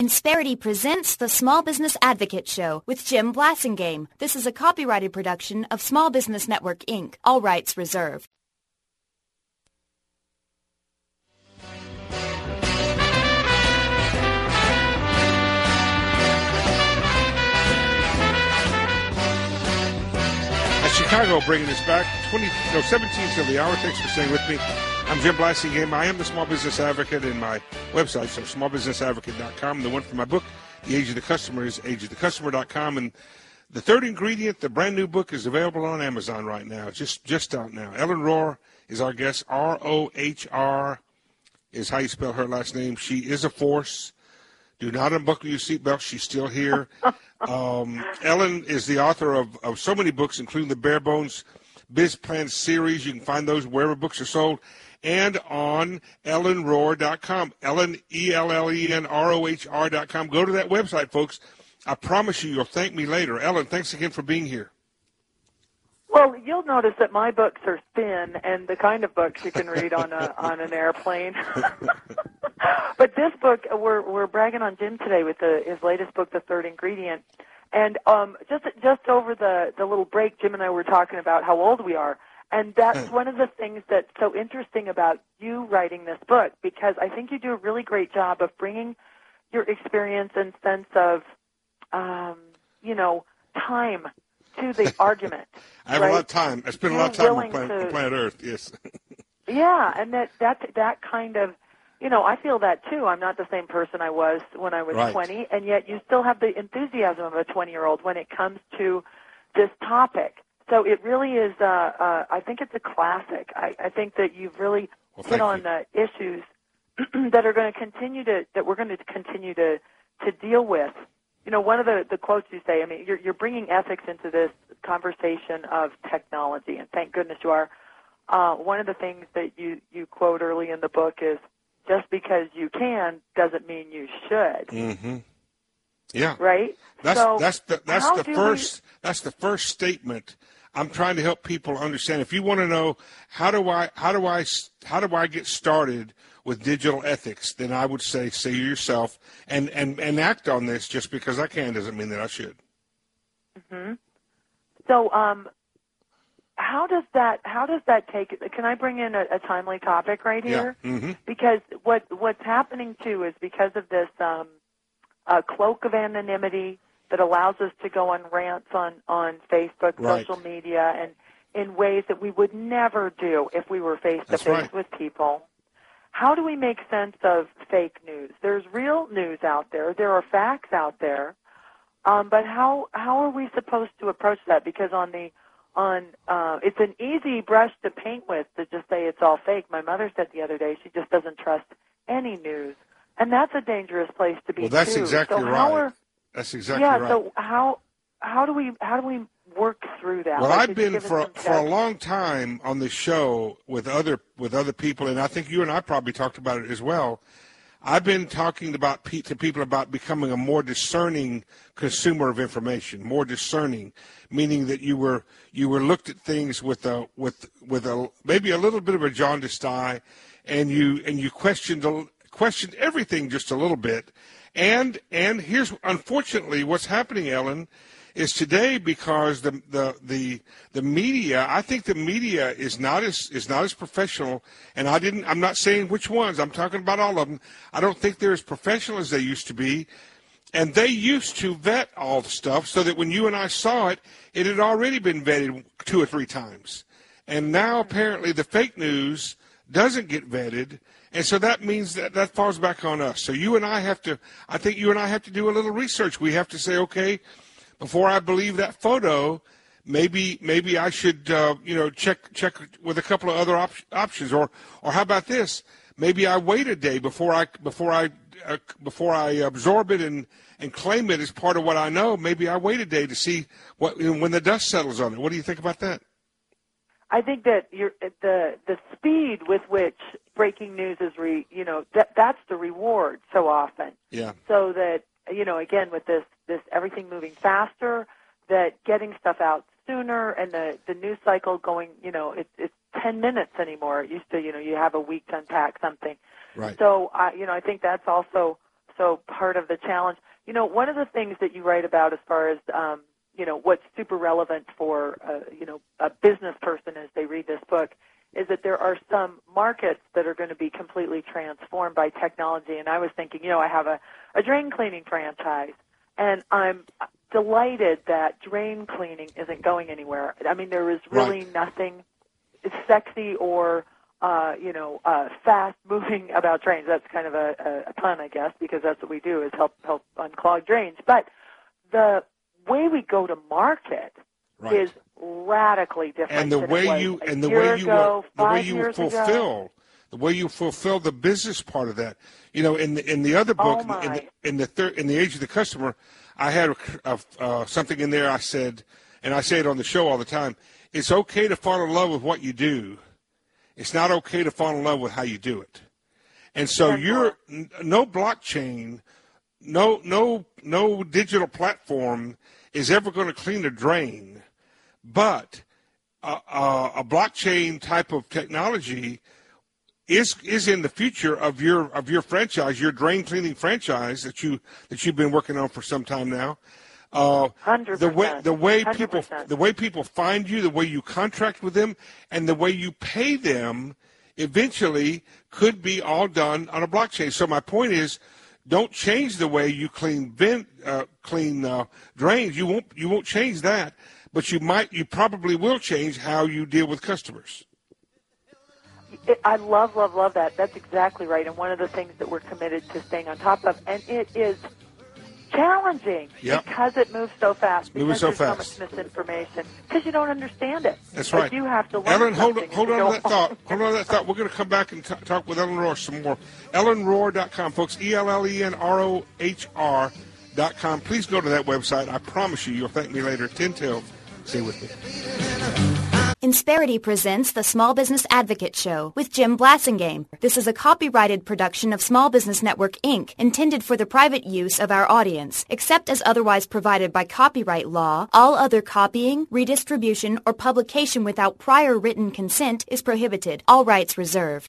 Insperity presents the Small Business Advocate Show with Jim Blasingame. This is a copyrighted production of Small Business Network, Inc., all rights reserved. Chicago bringing us back 17 till the hour. Thanks for staying with me. I'm Jim Blasingame. I am the Small Business Advocate, and my website, so smallbusinessadvocate.com. The one for my book, The Age of the Customer, is ageofthecustomer.com. And the third ingredient, the brand new book, is available on Amazon right now. Just out now. Ellen Rohr is our guest. R-O-H-R is how you spell her last name. She is a force. Do not unbuckle your seatbelt. She's still here. Ellen is the author of so many books, including the Bare Bones Biz Plan series. You can find those wherever books are sold. And on ellenrohr.com. Ellen, ELLENROHR.com. Go to that website, folks. I promise you'll thank me later. Ellen, thanks again for being here. Well, you'll notice that my books are thin and the kind of books you can read on an airplane. But this book, we're bragging on Jim today with his latest book, The Third Ingredient. And just over the little break, Jim and I were talking about how old we are. And that's one of the things that's so interesting about you writing this book, because I think you do a really great job of bringing your experience and sense of, time to the argument. I have a lot of time. I spend a lot of time on planet Earth, yes. Yeah, and that kind of, I feel that too. I'm not the same person I was when I was 20, and yet you still have the enthusiasm of a 20-year-old when it comes to this topic. So it really is, I think it's a classic. I think that you've really hit on the issues that we're going to continue to deal with. One of the quotes you say, you're bringing ethics into this conversation of technology, and thank goodness you are. One of the things that you quote early in the book is, just because you can doesn't mean you should. Mm-hmm. Yeah. Right? That's the first statement I'm trying to help people understand. If you want to know how do I get started with digital ethics, then I would say yourself and act on this. Just because I can doesn't mean that I should. Mm-hmm. So, how does that take? Can I bring in a timely topic right here? Yeah. Mm-hmm. Because what's happening too is because of this cloak of anonymity that allows us to go on rants on Facebook, social media, and in ways that we would never do if we were face to face with people. How do we make sense of fake news? There's real news out there. There are facts out there. But how are we supposed to approach that? Because it's an easy brush to paint with to just say it's all fake. My mother said the other day she just doesn't trust any news, and that's a dangerous place to be. Well, that's exactly right. That's exactly right. Yeah. So how do we work through that? Well, I've been for a long time on the show with other people, and I think you and I probably talked about it as well. I've been talking to people about becoming a more discerning consumer of information, more discerning, meaning that you were looked at things with a maybe a little bit of a jaundiced eye, and you questioned everything just a little bit. And here's unfortunately what's happening, Ellen, is today because the media, I think the media is not as professional, and I'm not saying which ones, I'm talking about all of them. I don't think they're as professional as they used to be, and they used to vet all the stuff so that when you and I saw it, it had already been vetted 2 or 3 times. And now apparently the fake news doesn't get vetted, and so that means that falls back on us. So I think you and I have to do a little research. We have to say, okay, before I believe that photo, maybe I should check with a couple of other options, or how about this? Maybe I wait a day before I absorb it and claim it as part of what I know. Maybe I wait a day to see when the dust settles on it. What do you think about that? I think that the speed with which breaking news is that's the reward so often. Yeah. So that again with this everything moving faster, that getting stuff out sooner, and the news cycle going, it's 10 minutes anymore. It used to, you have a week to unpack something. Right. So I think that's also also part of the challenge. One of the things that you write about as far as, what's super relevant for, a business person as they read this book is that there are some markets that are going to be completely transformed by technology. And I was thinking, I have a drain cleaning franchise, and I'm delighted that drain cleaning isn't going anywhere. I mean, there is really nothing sexy or fast-moving about drains. That's kind of a pun, I guess, because that's what we do is help unclog drains. But the way we go to market is radically different. And the way you fulfill the business part of that. In the other book, in the Age of the Customer, I had something in there. I said, and I say it on the show all the time. It's okay to fall in love with what you do. It's not okay to fall in love with how you do it. And so no blockchain, no digital platform is ever going to clean a drain, but a blockchain type of technology is in the future of your franchise, your drain cleaning franchise that you've been working on for some time now. 100%. The way people find you, the way you contract with them, and the way you pay them, eventually could be all done on a blockchain. So my point is, don't change the way you clean drains. You won't change that, but you probably will change how you deal with customers. I love that. That's exactly right. And one of the things that we're committed to staying on top of, and it is challenging because it moves so fast. Because there's so much misinformation. Because you don't understand it. That's right. You have to learn. Ellen, hold on to that thought. Hold on to that thought. We're going to come back and talk with Ellen Rohr some more. EllenRohr.com, folks. EllenRohr.com. Please go to that website. I promise you'll thank me later. 10-12. Stay with me. Insperity presents the Small Business Advocate Show with Jim Blasingame. This is a copyrighted production of Small Business Network, Inc., intended for the private use of our audience. Except as otherwise provided by copyright law, all other copying, redistribution, or publication without prior written consent is prohibited. All rights reserved.